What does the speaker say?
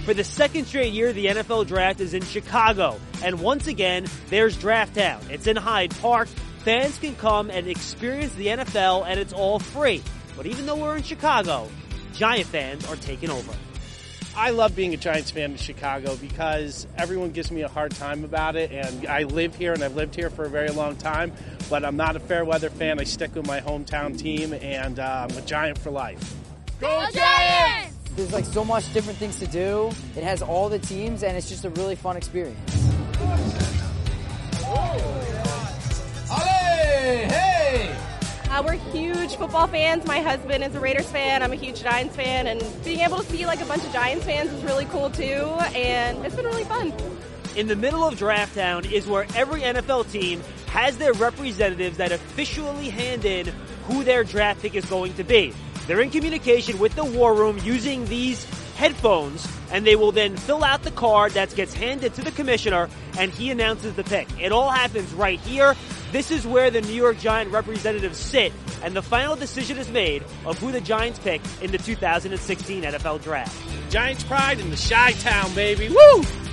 For the second straight year, the NFL Draft is in Chicago. And once again, there's Draft Town. It's in Hyde Park. Fans can come and experience the NFL, and it's all free. But even though we're in Chicago, Giant fans are taking over. I love being a Giants fan in Chicago because everyone gives me a hard time about it, and I live here and I've lived here for a very long time, but I'm not a fair weather fan. I stick with my hometown team, and I'm a Giant for life. Go Giants! There's like so much different things to do. It has all the teams, and it's just a really fun experience. Hey! We're huge football fans. My husband is a Raiders fan. I'm a huge Giants fan. And being able to see like a bunch of Giants fans is really cool too. And it's been really fun. In the middle of Draft Town is where every NFL team has their representatives that officially hand in who their draft pick is going to be. They're in communication with the War Room using these headphones, and they will then fill out the card that gets handed to the commissioner, and he announces the pick. It all happens right here. This is where the New York Giant representatives sit, and the final decision is made of who the Giants pick in the 2016 NFL Draft. Giants pride in the Chi-Town, baby. Woo!